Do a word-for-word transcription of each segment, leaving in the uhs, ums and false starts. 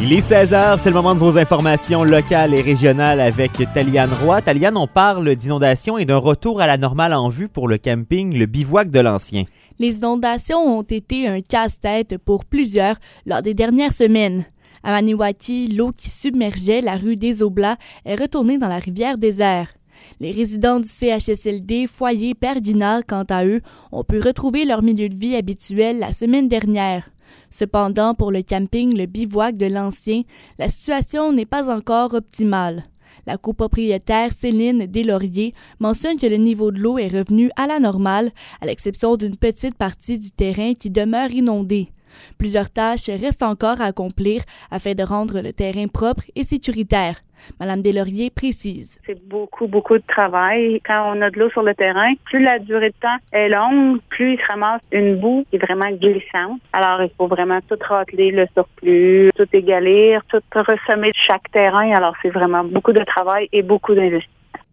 Il est seize heures, c'est le moment de vos informations locales et régionales avec Taliane Roy. Taliane, on parle d'inondations et d'un retour à la normale en vue pour le camping Le Bivouac de l'Ancien. Les inondations ont été un casse-tête pour plusieurs lors des dernières semaines. À Maniwaki, l'eau qui submergeait la rue des Oblats est retournée dans la rivière Désert. Les résidents du C H S L D Foyer Père Guinard, quant à eux, ont pu retrouver leur milieu de vie habituel la semaine dernière. Cependant, pour le camping Le Bivouac de l'Ancien, la situation n'est pas encore optimale. La copropriétaire Céline Deslauriers mentionne que le niveau de l'eau est revenu à la normale, à l'exception d'une petite partie du terrain qui demeure inondée. Plusieurs tâches restent encore à accomplir afin de rendre le terrain propre et sécuritaire. Madame Deslauriers précise. C'est beaucoup, beaucoup de travail. Quand on a de l'eau sur le terrain, plus la durée de temps est longue, plus il se ramasse une boue qui est vraiment glissante. Alors, il faut vraiment tout rateler le surplus, tout égalir, tout ressemer chaque terrain. Alors, c'est vraiment beaucoup de travail et beaucoup d'investissement.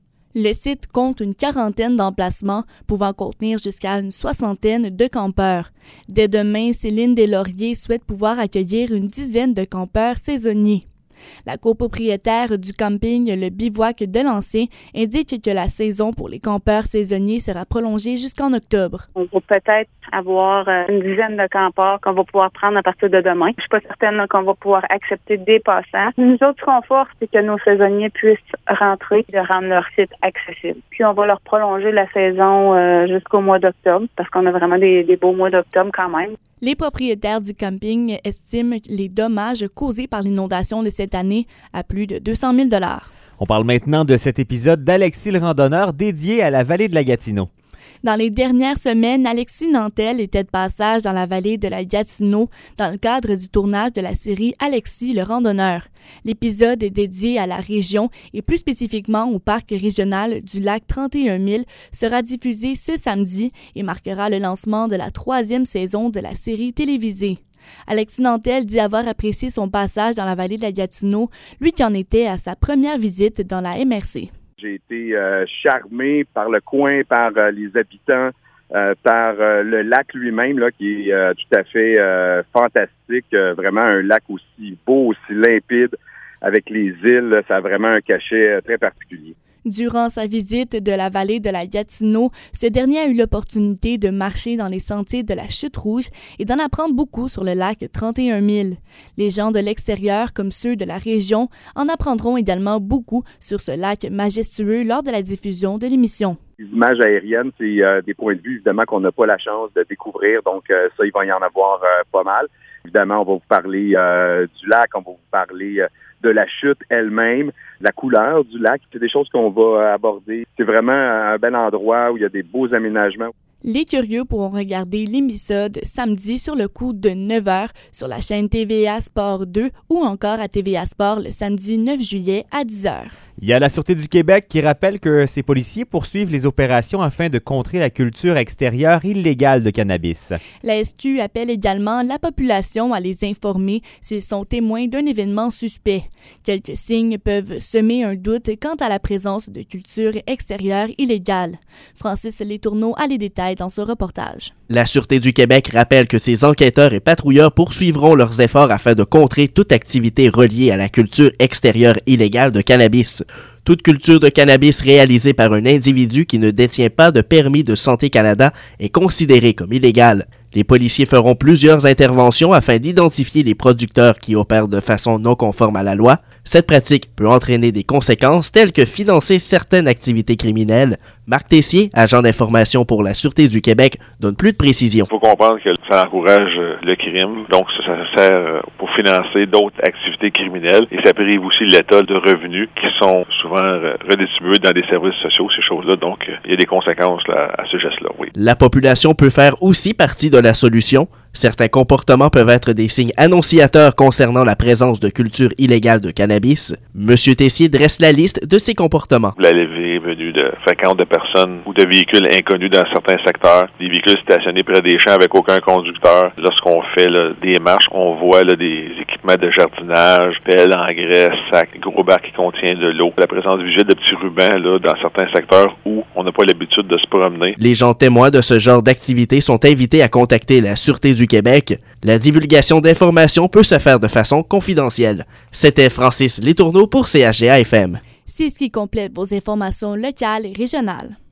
Le site compte une quarantaine d'emplacements pouvant contenir jusqu'à une soixantaine de campeurs. Dès demain, Céline Deslauriers souhaite pouvoir accueillir une dizaine de campeurs saisonniers. La copropriétaire du camping Le Bivouac de l'Ancien indique que la saison pour les campeurs saisonniers sera prolongée jusqu'en octobre. On va peut-être avoir une dizaine de campeurs qu'on va pouvoir prendre à partir de demain. Je suis pas certaine là, qu'on va pouvoir accepter des passants. Nous autres, ce qu'on force, c'est que nos saisonniers puissent rentrer et de rendre leur site accessible. Puis on va leur prolonger la saison euh, jusqu'au mois d'octobre parce qu'on a vraiment des, des beaux mois d'octobre quand même. Les propriétaires du camping estiment les dommages causés par l'inondation de cette année à plus de deux cent mille dollars. On parle maintenant de cet épisode d'Alexis le randonneur dédié à la vallée de la Gatineau. Dans les dernières semaines, Alexis Nantel était de passage dans la vallée de la Gatineau dans le cadre du tournage de la série Alexis le randonneur. L'épisode est dédié à la région et plus spécifiquement au parc régional du lac trente et un mille sera diffusé ce samedi et marquera le lancement de la troisième saison de la série télévisée. Alexis Nantel dit avoir apprécié son passage dans la vallée de la Gatineau, lui qui en était à sa première visite dans la M R C. J'ai été euh, charmé par le coin, par euh, les habitants, euh, par euh, le lac lui-même, là, qui est euh, tout à fait euh, fantastique. Euh, vraiment un lac aussi beau, aussi limpide, avec les îles. Là, ça a vraiment un cachet euh, très particulier. Durant sa visite de la vallée de la Gatineau, ce dernier a eu l'opportunité de marcher dans les sentiers de la Chute Rouge et d'en apprendre beaucoup sur le lac trente et un mille. Les gens de l'extérieur, comme ceux de la région, en apprendront également beaucoup sur ce lac majestueux lors de la diffusion de l'émission. Les images aériennes, c'est euh, des points de vue, évidemment, qu'on n'a pas la chance de découvrir. Donc, euh, ça, il va y en avoir euh, pas mal. Évidemment, on va vous parler euh, du lac, on va vous parler euh, de la chute elle-même, la couleur du lac. C'est des choses qu'on va aborder. C'est vraiment un bel endroit où il y a des beaux aménagements. Les curieux pourront regarder l'épisode samedi sur le coup de neuf heures sur la chaîne T V A Sport deux ou encore à T V A Sport le samedi neuf juillet à dix heures. Il y a la Sûreté du Québec qui rappelle que ses policiers poursuivent les opérations afin de contrer la culture extérieure illégale de cannabis. La S Q appelle également la population à les informer s'ils sont témoins d'un événement suspect. Quelques signes peuvent semer un doute quant à la présence de culture extérieure illégale. Francis Letourneau a les détails dans ce reportage. La Sûreté du Québec rappelle que ses enquêteurs et patrouilleurs poursuivront leurs efforts afin de contrer toute activité reliée à la culture extérieure illégale de cannabis. Toute culture de cannabis réalisée par un individu qui ne détient pas de permis de Santé Canada est considérée comme illégale. Les policiers feront plusieurs interventions afin d'identifier les producteurs qui opèrent de façon non conforme à la loi. Cette pratique peut entraîner des conséquences telles que financer certaines activités criminelles. Marc Tessier, agent d'information pour la Sûreté du Québec, donne plus de précisions. Il faut comprendre que ça encourage le crime, donc ça, ça sert pour financer d'autres activités criminelles et ça prive aussi l'État de revenus qui sont souvent redistribués dans des services sociaux, ces choses-là. Donc, il y a des conséquences là, à ce geste-là, oui. La population peut faire aussi partie de la solution. Certains comportements peuvent être des signes annonciateurs concernant la présence de culture illégale de cannabis. Monsieur Tessier dresse la liste de ces comportements. La levée venue de fréquente de personnes ou de véhicules inconnus dans certains secteurs, des véhicules stationnés près des champs avec aucun conducteur. Lorsqu'on fait là, des marches, on voit là, des équipements de jardinage, pelles, engrais, sacs, gros bacs qui contiennent de l'eau. La présence visuelle de petits rubans là, dans certains secteurs où on n'a pas l'habitude de se promener. Les gens témoins de ce genre d'activité sont invités à contacter la Sûreté du du Québec. La divulgation d'informations peut se faire de façon confidentielle. C'était Francis Letourneau pour C H G A F M. C'est ce qui complète vos informations locales et régionales.